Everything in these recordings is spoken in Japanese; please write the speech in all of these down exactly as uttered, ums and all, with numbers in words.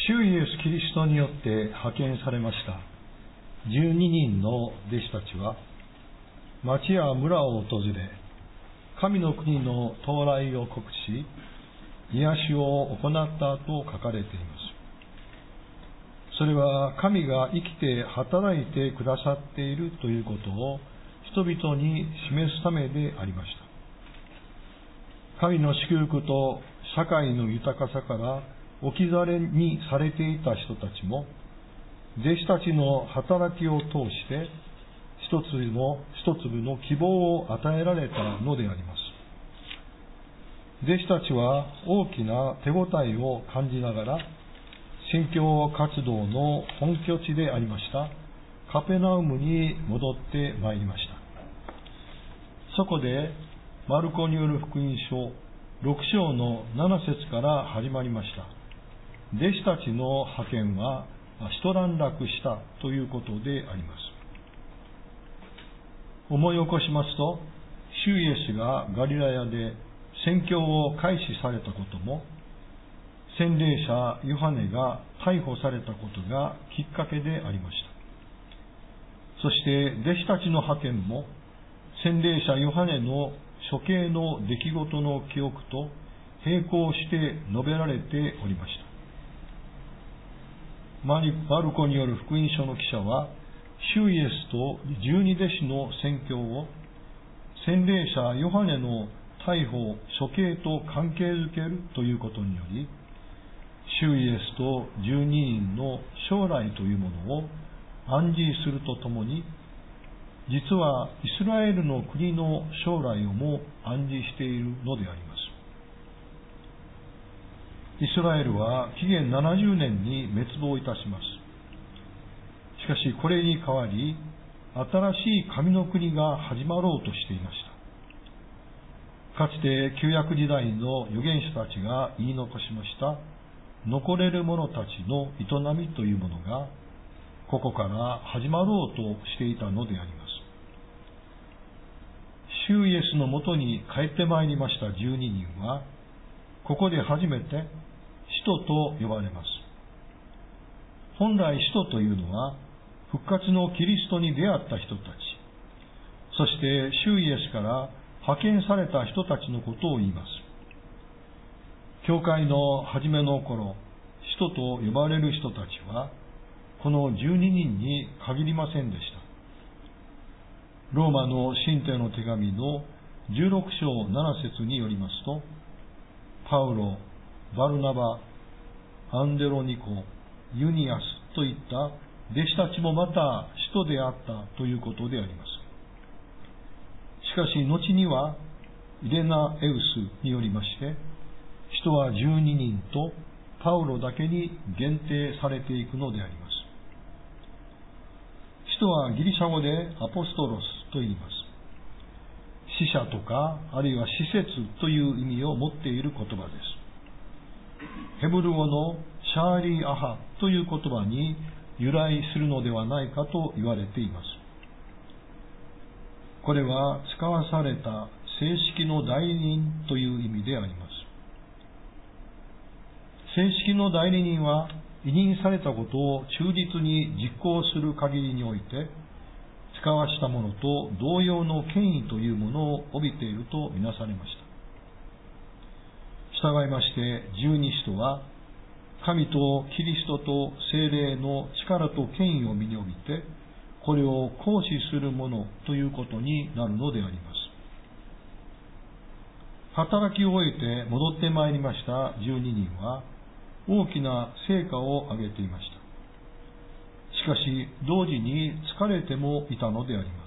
主イエス・キリストによって派遣されましたじゅうににんの弟子たちは、町や村を訪れ、神の国の到来を告知し、癒しを行ったと書かれています。それは神が生きて働いてくださっているということを人々に示すためでありました。神の祝福と社会の豊かさから置き去りにされていた人たちも、弟子たちの働きを通して一つの一粒の希望を与えられたのであります。弟子たちは大きな手応えを感じながら、宣教活動の本拠地でありましたカペナウムに戻ってまいりました。そこでマルコによる福音書ろく章のなな節から始まりました。弟子たちの派遣は一段落したということであります。思い起こしますと、主イエスがガリラヤで宣教を開始されたことも、洗礼者ヨハネが逮捕されたことがきっかけでありました。そして弟子たちの派遣も、洗礼者ヨハネの処刑の出来事の記憶と並行して述べられておりました。マルコによる福音書の記者は、主イエスと十二弟子の宣教を洗礼者ヨハネの逮捕・処刑と関係づけるということにより、主イエスと十二人の将来というものを暗示するとともに、実はイスラエルの国の将来をも暗示しているのであります。イスラエルは紀元ななじゅうねんに滅亡いたします。しかしこれに代わり、新しい神の国が始まろうとしていました。かつて旧約時代の預言者たちが言い残しました残れる者たちの営みというものが、ここから始まろうとしていたのであります。主イエスのもとに帰ってまいりましたじゅうににんは、ここで初めて使徒と呼ばれます。本来使徒というのは、復活のキリストに出会った人たち、そして主イエスから派遣された人たちのことを言います。教会の初めの頃、使徒と呼ばれる人たちは、このじゅうににんに限りませんでした。ローマの信徒への手紙のじゅうろく章なな節によりますと、パウロ、バルナバ、アンデロニコ、ユニアスといった弟子たちもまた使徒であったということであります。しかし後にはイレナエウスによりまして、使徒はじゅうににんとパウロだけに限定されていくのであります。使徒はギリシャ語でアポストロスと言います。使者とか、あるいは使節という意味を持っている言葉です。ヘブル語のシャーリーアハという言葉に由来するのではないかと言われています。これは使わされた正式の代理人という意味であります。正式の代理人は委任されたことを忠実に実行する限りにおいて、使わしたものと同様の権威というものを帯びているとみなされました。従いまして十二使徒は、神とキリストと聖霊の力と権威を身に帯びて、これを行使するものということになるのであります。働きを終えて戻ってまいりました十二人は、大きな成果を上げていました。しかし、同時に疲れてもいたのであります。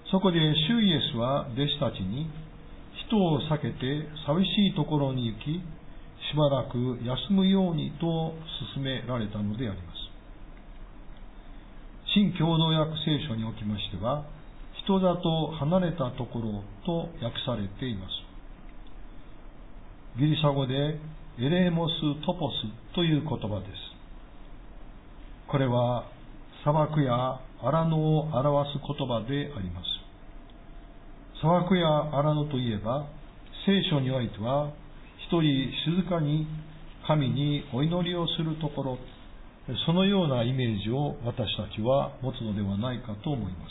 そこで主イエスは弟子たちに、人を避けて寂しいところに行き、しばらく休むようにと勧められたのであります。新共同訳聖書におきましては、人里離れたところと訳されています。ギリシャ語でエレモストポスという言葉です。これは砂漠や荒野を表す言葉であります。砂漠や荒野といえば、聖書においては一人静かに神にお祈りをするところ、そのようなイメージを私たちは持つのではないかと思います。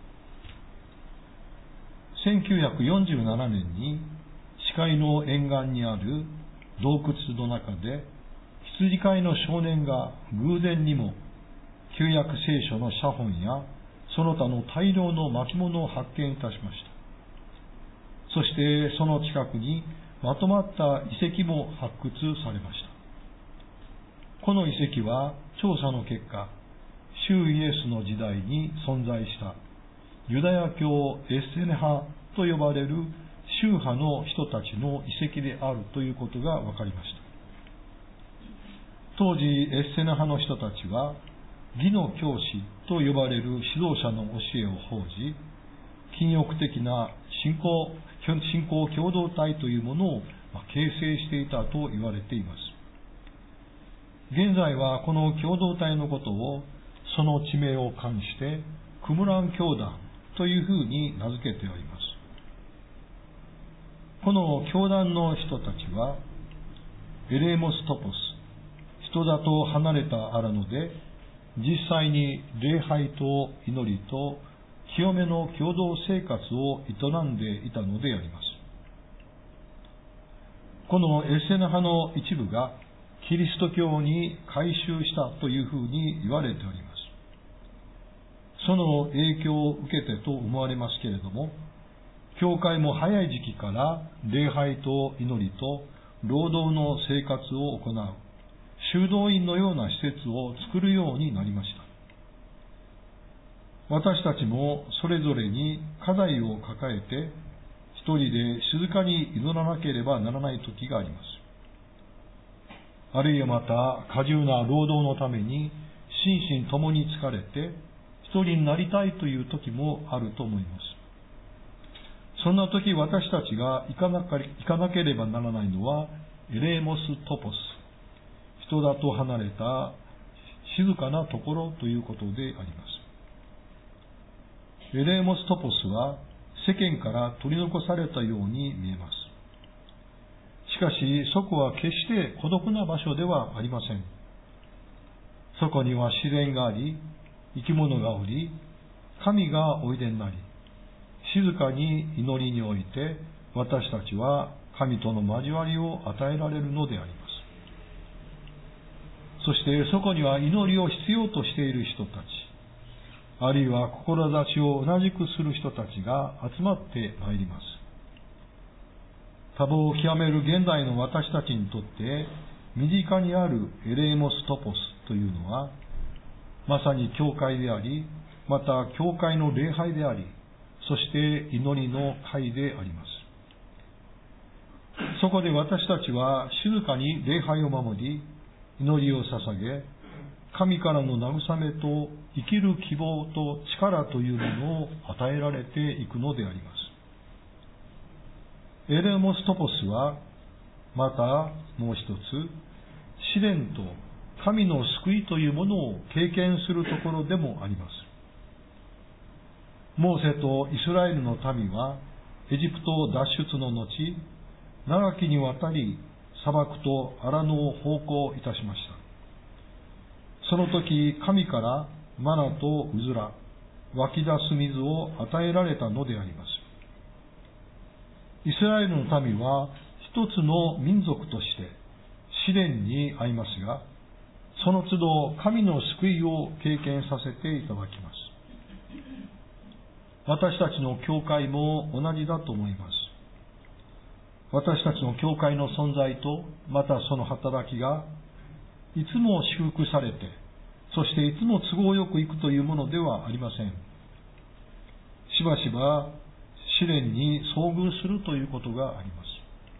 せんきゅうひゃくよんじゅうななねんに死海の沿岸にある洞窟の中で、羊飼いの少年が偶然にも旧約聖書の写本やその他の大量の巻物を発見いたしました。そしてその近くにまとまった遺跡も発掘されました。この遺跡は調査の結果、主イエスの時代に存在したユダヤ教エッセネ派と呼ばれる宗派の人たちの遺跡であるということが分かりました。当時エッセネ派の人たちは義の教師と呼ばれる指導者の教えを奉じ、禁欲的な信仰、信仰共同体というものを形成していたと言われています。現在はこの共同体のことをその地名を冠してクムラン教団というふうに名付けております。この教団の人たちはエレモストポス、人里離れた荒野で実際に礼拝と祈りと清めの共同生活を営んでいたのであります。このエッセネ派の一部がキリスト教に改宗したというふうに言われております。その影響を受けてと思われますけれども、教会も早い時期から礼拝と祈りと労働の生活を行う修道院のような施設を作るようになりました。私たちもそれぞれに課題を抱えて一人で静かに祈らなければならない時があります。あるいはまた過重な労働のために心身ともに疲れて一人になりたいという時もあると思います。そんな時私たちが行かなか、行かなければならないのはエレモストポス、人里離れた静かなところということであります。エレモストポスは世間から取り残されたように見えます。しかしそこは決して孤独な場所ではありません。そこには自然があり、生き物がおり、神がおいでになり、静かに祈りにおいて私たちは神との交わりを与えられるのであります。そしてそこには祈りを必要としている人たち、あるいは志を同じくする人たちが集まってまいります。多忙を極める現代の私たちにとって身近にあるエレモストポスというのは、まさに教会であり、また教会の礼拝であり、そして祈りの会であります。そこで私たちは静かに礼拝を守り、祈りを捧げ、神からの慰めと生きる希望と力というものを与えられていくのであります。エレモストポスはまたもう一つ、試練と神の救いというものを経験するところでもあります。モーセとイスラエルの民はエジプト脱出の後、長きにわたり砂漠と荒野を奉公いたしました。その時神からマナとうずら、湧き出す水を与えられたのであります。イスラエルの民は一つの民族として試練に遭いますが、その都度神の救いを経験させていただきます。私たちの教会も同じだと思います。私たちの教会の存在と、またその働きがいつも祝福されて、そしていつも都合よくいくというものではありません。しばしば試練に遭遇するということがあります。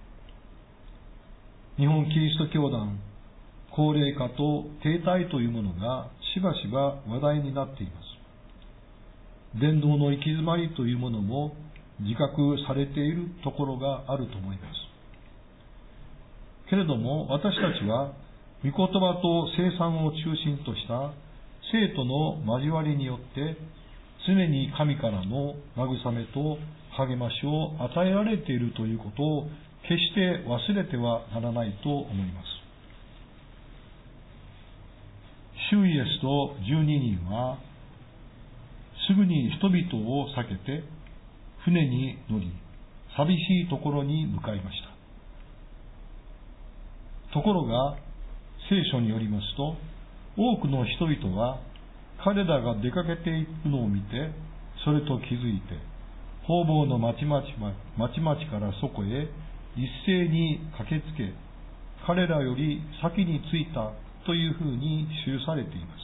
日本キリスト教団、高齢化と停滞というものがしばしば話題になっています。伝道の行き詰まりというものも自覚されているところがあると思います。けれども私たちは御言葉と聖餐を中心とした生徒の交わりによって常に神からの慰めと励ましを与えられているということを決して忘れてはならないと思います。 主イエスと十二人はすぐに人々を避けて船に乗り、寂しいところに向かいました。ところが聖書によりますと、多くの人々は彼らが出かけていくのを見て、それと気づいて、方々の町々町々からそこへ一斉に駆けつけ、彼らより先に着いたというふうに記されています。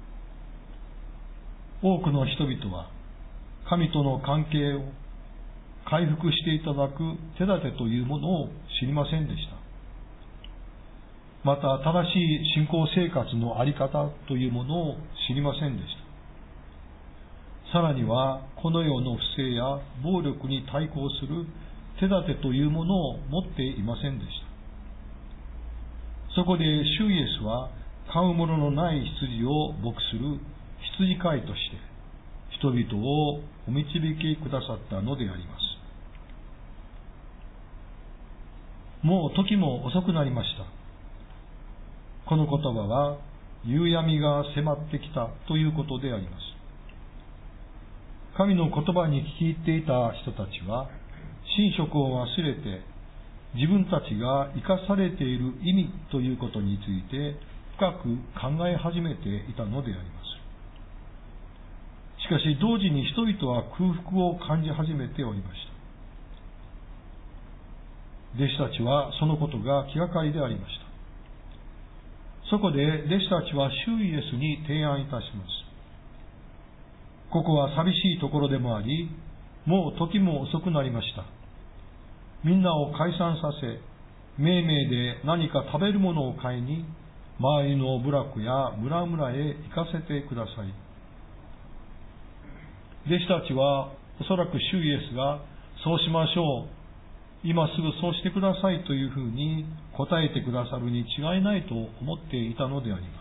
多くの人々は神との関係を回復していただく手立てというものを知りませんでした。また正しい信仰生活のあり方というものを知りませんでした。さらにはこの世の不正や暴力に対抗する手立てというものを持っていませんでした。そこで主イエスは飼うもののない羊を牧する羊飼いとして人々をお導きくださったのであります。もう時も遅くなりました。この言葉は夕闇が迫ってきたということであります。神の言葉に聞き入っていた人たちは神職を忘れて自分たちが生かされている意味ということについて深く考え始めていたのであります。しかし同時に人々は空腹を感じ始めておりました。弟子たちはそのことが気がかりでありました。そこで弟子たちは主イエスに提案いたします。ここは寂しいところでもあり、もう時も遅くなりました。みんなを解散させ、めいめいで何か食べるものを買いに、周りの部落や村々へ行かせてください。弟子たちはおそらく主イエスがそうしましょう、今すぐそうしてくださいというふうに答えてくださるに違いないと思っていたのであります。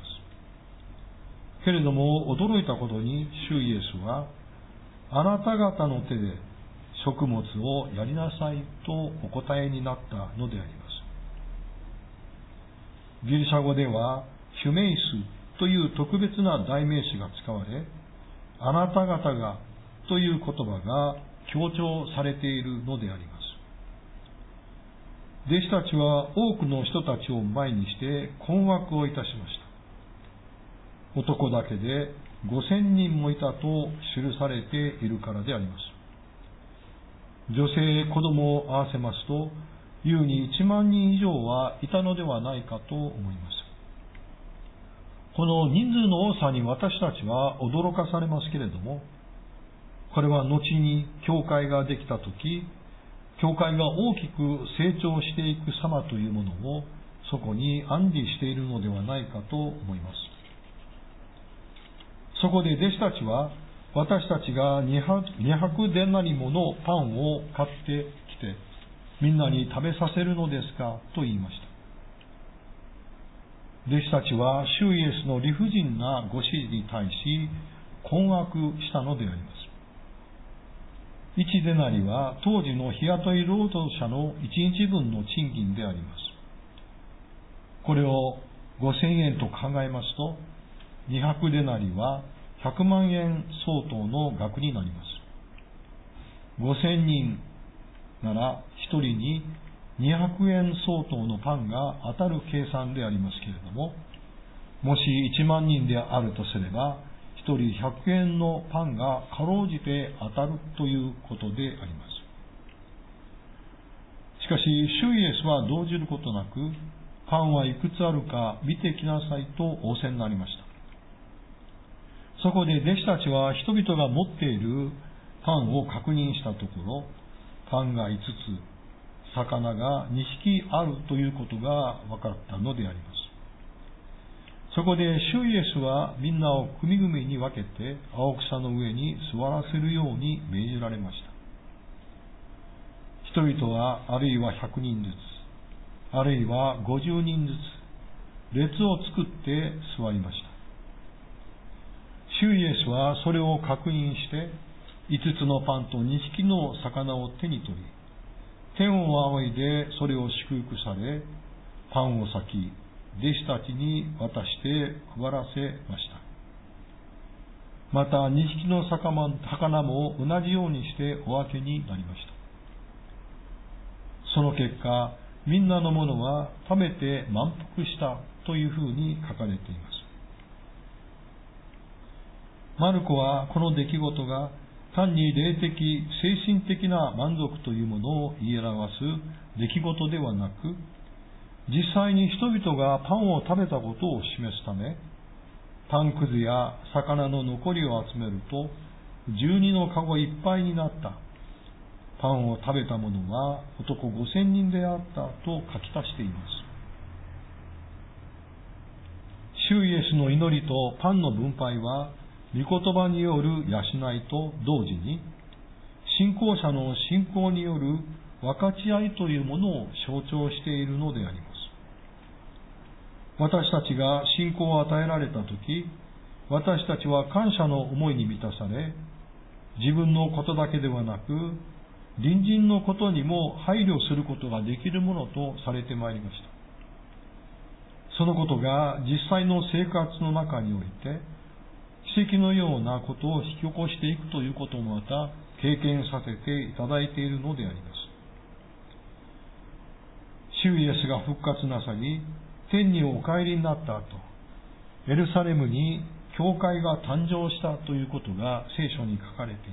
けれども驚いたことに主イエスは、あなた方の手で食物をやりなさいとお答えになったのであります。ギリシャ語ではヒュメイスという特別な代名詞が使われ、あなた方がという言葉が強調されているのであります。弟子たちは多くの人たちを前にして困惑をいたしました。男だけでごせんにんもいたと記されているからであります。女性、子供を合わせますと、優にいちまんにん以上はいたのではないかと思います。この人数の多さに私たちは驚かされますけれども、これは後に教会ができたとき、教会が大きく成長していく様というものをそこに暗示しているのではないかと思います。そこで弟子たちは、私たちがにひゃくデナリものパンを買ってきてみんなに食べさせるのですかと言いました。弟子たちは主イエスの理不尽なご指示に対し困惑したのであります。いちデナリは当時の日雇い労働者のいちにちぶんの賃金であります。これをごせんえんと考えますと、にひゃくデナリはひゃくまんえん相当の額になります。ごせんにんならひとりににひゃくえん相当のパンが当たる計算でありますけれども、もしいちまんにんであるとすれば、ひとりひゃくえんのパンがかろうじて当たるということであります。しかし、主イエスは動じることなく、パンはいくつあるか見てきなさいと仰せになりました。そこで弟子たちは人々が持っているパンを確認したところ、パンがいつつ、魚がにひきあるということが分かったのであります。そこで主イエスはみんなを組々に分けて青草の上に座らせるように命じられました。人々はあるいはひゃくにんずつ、あるいはごじゅうにんずつ列を作って座りました。主イエスはそれを確認していつつのパンとにひきの魚を手に取り、天を仰いでそれを祝福され、パンを裂き弟子たちに渡して配らせました。また二匹の魚も同じようにしてお分けになりました。その結果、みんなのものは食べて満腹したというふうに書かれています。マルコはこの出来事が単に霊的、精神的な満足というものを言い表す出来事ではなく、実際に人々がパンを食べたことを示すため、パンくずや魚の残りを集めると、十二のかごいっぱいになった。パンを食べた者は男五千人であったと書き足しています。主イエスの祈りとパンの分配は、御言葉による養いと同時に、信仰者の信仰による分かち合いというものを象徴しているのであります。私たちが信仰を与えられたとき、私たちは感謝の思いに満たされ、自分のことだけではなく、隣人のことにも配慮することができるものとされてまいりました。そのことが実際の生活の中において、奇跡のようなことを引き起こしていくということもまた経験させていただいているのであります。主イエスが復活なさり、天にお帰りになった後、エルサレムに教会が誕生したということが聖書に書かれています。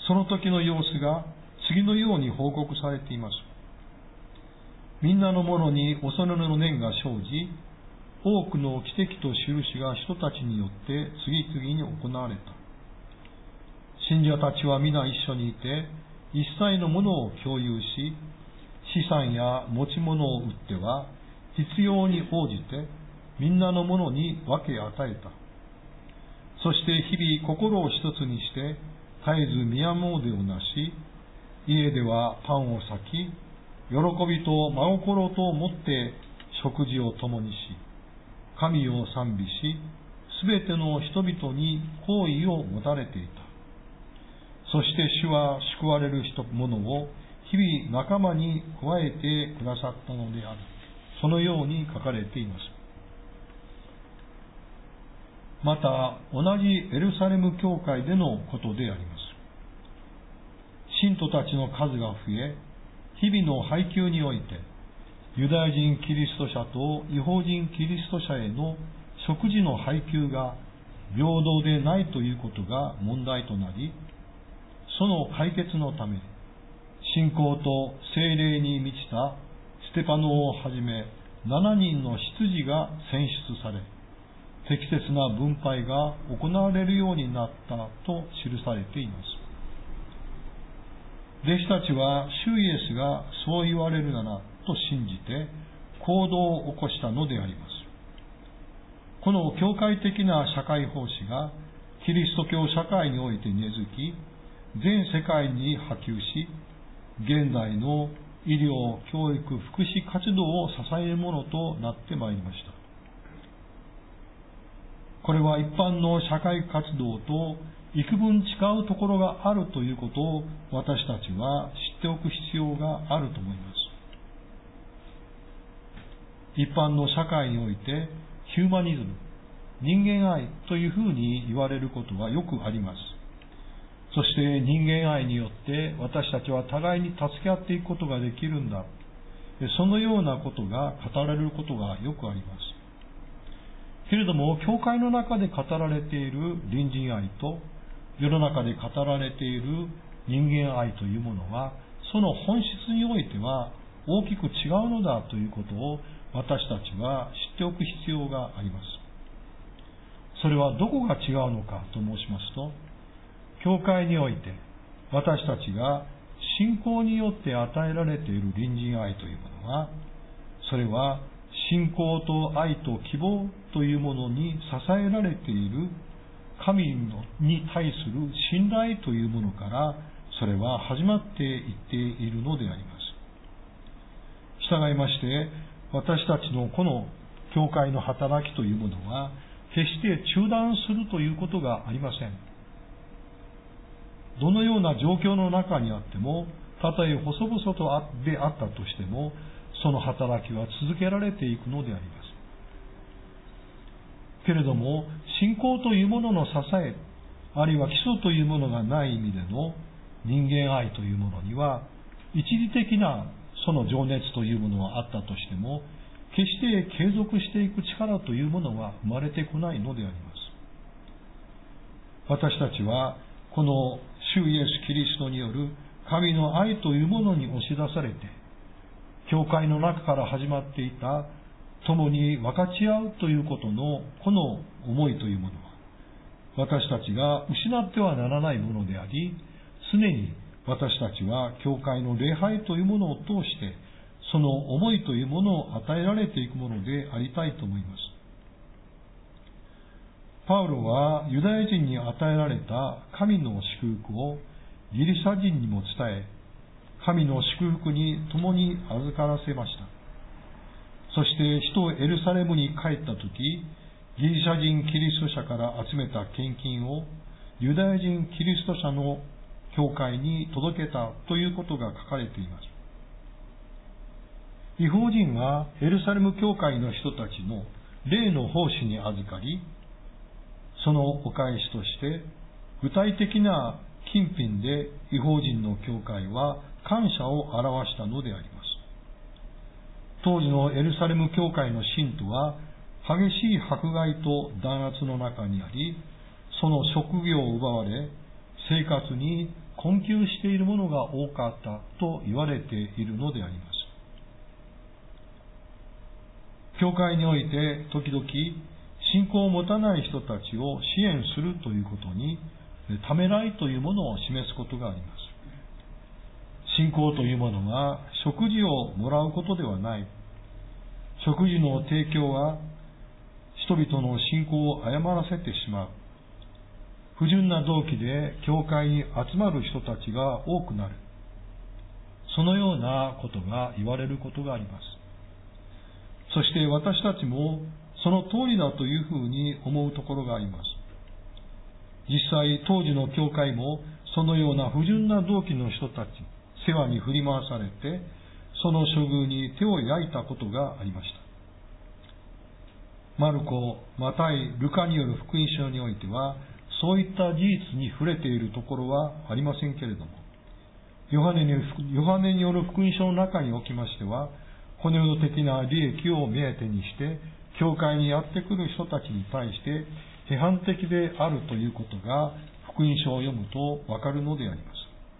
その時の様子が次のように報告されています。みんなのものに恐れの念が生じ、多くの奇跡と印が人たちによって次々に行われた。信者たちは皆一緒にいて、一切のものを共有し、資産や持ち物を売っては、必要に応じてみんなのものに分け与えた。そして日々心を一つにして絶えず宮詣でをなし、家ではパンを裂き、喜びと真心とをもって食事を共にし、神を賛美し、すべての人々に好意を持たれていた。そして主は救われる人者を日々仲間に加えてくださったのである。そのように書かれています。また、同じエルサレム教会でのことであります。信徒たちの数が増え、日々の配給において、ユダヤ人キリスト者と異邦人キリスト者への食事の配給が平等でないということが問題となり、その解決のため、信仰と聖霊に満ちたステパノをはじめしちにんの執事が選出され、適切な分配が行われるようになったと記されています。弟子たちは主イエスがそう言われるならと信じて行動を起こしたのであります。この教会的な社会奉仕がキリスト教社会において根付き、全世界に波及し、現在の医療、教育、福祉活動を支えるものとなってまいりました。これは一般の社会活動と幾分違うところがあるということを私たちは知っておく必要があると思います。一般の社会においてヒューマニズム、人間愛というふうに言われることはよくあります。そして人間愛によって私たちは互いに助け合っていくことができるんだ。そのようなことが語られることがよくあります。けれども、教会の中で語られている隣人愛と世の中で語られている人間愛というものは、その本質においては大きく違うのだということを私たちは知っておく必要があります。それはどこが違うのかと申しますと、教会において私たちが信仰によって与えられている隣人愛というものは、それは信仰と愛と希望というものに支えられている神に対する信頼というものからそれは始まっていっているのであります。従いまして私たちのこの教会の働きというものは決して中断するということがありません。どのような状況の中にあっても、たとえ細々とであったとしても、 その働きは続けられていくのであります。けれども、信仰というものの支え、あるいは基礎というものがない意味での人間愛というものには、一時的なその情熱というものはあったとしても、決して継続していく力というものは生まれてこないのであります。私たちは、この主イエス・キリストによる神の愛というものに押し出されて、教会の中から始まっていた共に分かち合うということのこの思いというものは、私たちが失ってはならないものであり、常に私たちは教会の礼拝というものを通して、その思いというものを与えられていくものでありたいと思います。パウロはユダヤ人に与えられた神の祝福をギリシャ人にも伝え、神の祝福に共に預からせました。そして使徒エルサレムに帰ったとき、ギリシャ人キリスト者から集めた献金をユダヤ人キリスト者の教会に届けたということが書かれています。異邦人はエルサレム教会の人たちの霊の奉仕に預かり、そのお返しとして具体的な金品で異邦人の教会は感謝を表したのであります。当時のエルサレム教会の信徒は激しい迫害と弾圧の中にあり、その職業を奪われ、生活に困窮しているものが多かったと言われているのであります。教会において時々信仰を持たない人たちを支援するということにためらいというものを示すことがあります。信仰というものは食事をもらうことではない。食事の提供は人々の信仰を誤らせてしまう。不純な動機で教会に集まる人たちが多くなる。そのようなことが言われることがあります。そして私たちもその通りだというふうに思うところがあります。実際当時の教会もそのような不純な動機の人たち、世話に振り回されて、その処遇に手を焼いたことがありました。マルコ、マタイ、ルカによる福音書においては、そういった事実に触れているところはありませんけれども、ヨハネによる、ヨハネによる福音書の中におきましては、この世的な利益を目当てにして、教会にやってくる人たちに対して批判的であるということが、福音書を読むとわかるのであります。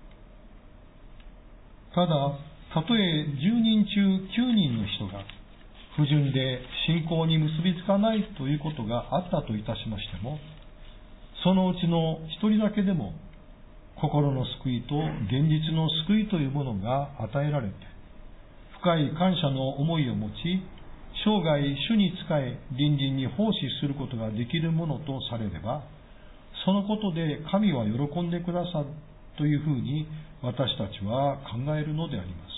ただ、たとえじゅうにん中きゅうにんの人が不純で信仰に結びつかないということがあったといたしましても、そのうちの一人だけでも心の救いと現実の救いというものが与えられて、深い感謝の思いを持ち、生涯主に仕え隣人に奉仕することができるものとされれば、そのことで神は喜んでくださるというふうに私たちは考えるのであります。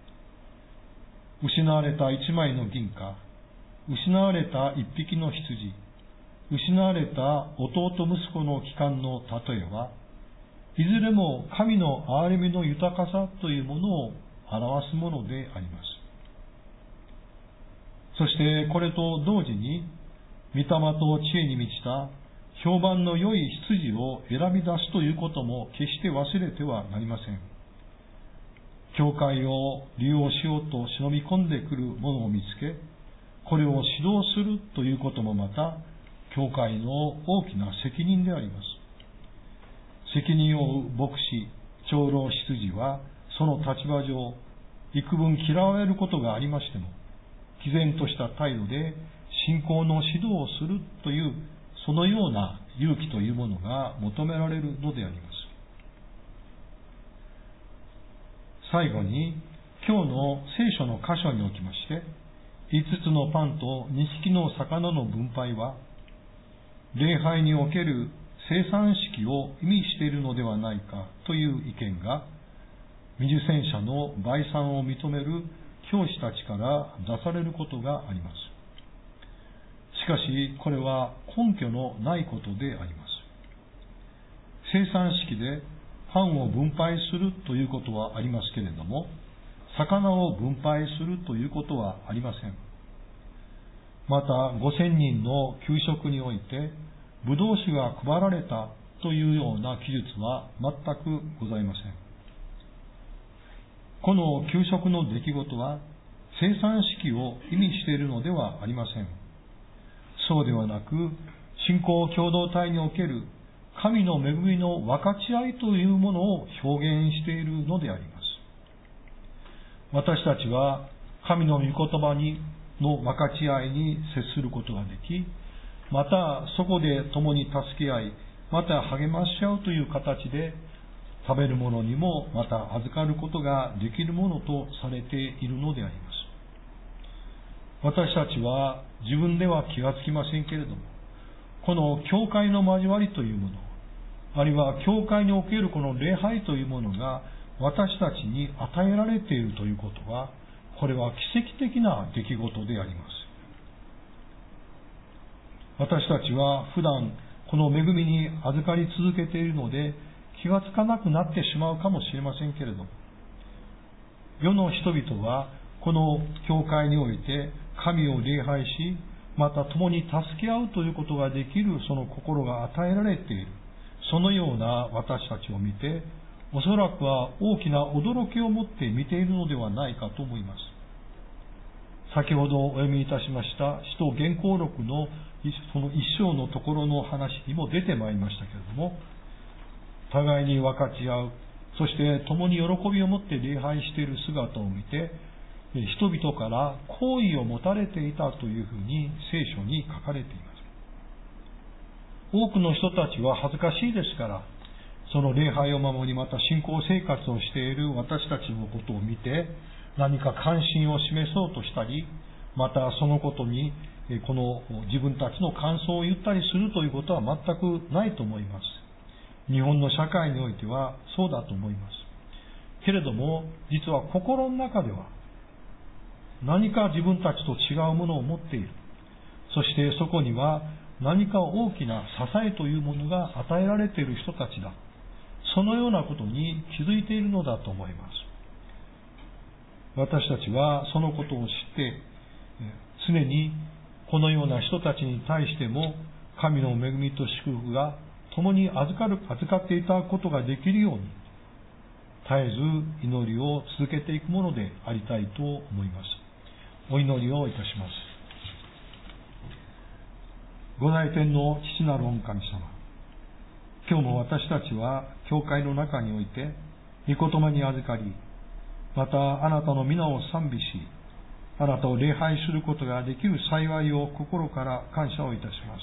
失われた一枚の銀貨、失われた一匹の羊、失われた弟息子の帰還の例えは、いずれも神の憐れみの豊かさというものを表すものであります。そしてこれと同時に、御霊と知恵に満ちた評判の良い羊を選び出すということも決して忘れてはなりません。教会を利用しようと忍び込んでくるものを見つけ、これを指導するということもまた、教会の大きな責任であります。責任を負う牧師、長老執事は、その立場上、幾分嫌われることがありましても、毅然とした態度で信仰の指導をするという、そのような勇気というものが求められるのであります。最後に、今日の聖書の箇所におきまして、五つのパンと二匹の魚の分配は、礼拝における生産式を意味しているのではないかという意見が、未受洗者の売産を認める教師たちから出されることがあります。しかし、これは根拠のないことであります。生産式でパンを分配するということはありますけれども、 魚を分配するということはありません。また、ごせんにんの給食において、ブドウ酒が配られたというような記述は全くございません。この給食の出来事は、生産式を意味しているのではありません。そうではなく、信仰共同体における神の恵みの分かち合いというものを表現しているのであります。私たちは神の御言葉にの分かち合いに接することができ、またそこで共に助け合い、また励まし合うという形で、食べるものにもまた預かることができるものとされているのであります。私たちは自分では気がつきませんけれども、この教会の交わりというもの、あるいは教会におけるこの礼拝というものが私たちに与えられているということは、これは奇跡的な出来事であります。私たちは普段この恵みに預かり続けているので気がつかなくなってしまうかもしれませんけれども、世の人々はこの教会において神を礼拝し、また共に助け合うということができるその心が与えられている、そのような私たちを見て、おそらくは大きな驚きを持って見ているのではないかと思います。先ほどお読みいたしました使徒原稿録のその一章のところの話にも出てまいりましたけれども、互いに分かち合う、そして共に喜びを持って礼拝している姿を見て、人々から好意を持たれていたというふうに聖書に書かれています。多くの人たちは恥ずかしいですから、その礼拝を守り、また信仰生活をしている私たちのことを見て、何か関心を示そうとしたり、またそのことにこの自分たちの感想を言ったりするということは全くないと思います。日本の社会においてはそうだと思います。けれども、実は心の中では何か自分たちと違うものを持っている。そしてそこには何か大きな支えというものが与えられている人たちだ。そのようなことに気づいているのだと思います。私たちはそのことを知って、常にこのような人たちに対しても神の恵みと祝福が共に預かる、預かっていただくことができるように、絶えず祈りを続けていくものでありたいと思います。お祈りをいたします。ご大天の父なる御神様、今日も私たちは教会の中において御言葉に預かり、またあなたの皆を賛美し、あなたを礼拝することができる幸いを心から感謝をいたします。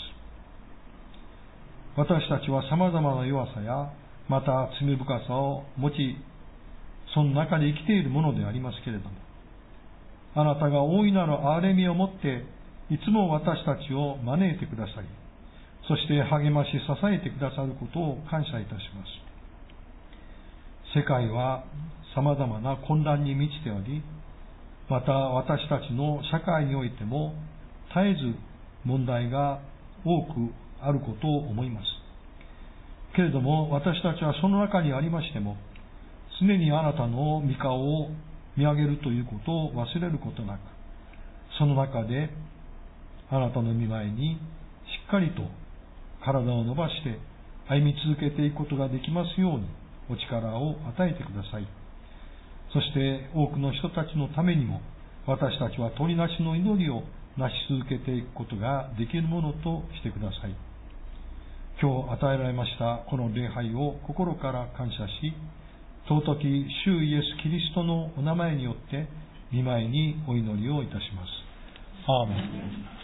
私たちは様々な弱さや、また罪深さを持ち、その中で生きているものでありますけれども、あなたが大いなる憐れみをもって、いつも私たちを招いてくださり、そして励まし支えてくださることを感謝いたします。世界は様々な混乱に満ちており、また私たちの社会においても絶えず問題が多くあることを思います。けれども私たちはその中にありましても、常にあなたの御顔を見上げるということを忘れることなく、その中であなたの御前にしっかりと体を伸ばして歩み続けていくことができますようにお力を与えてください。そして多くの人たちのためにも私たちは取りなしの祈りをなし続けていくことができるものとしてください。今日与えられましたこの礼拝を心から感謝し、尊き主イエス・キリストのお名前によって御前にお祈りをいたします。アーメン。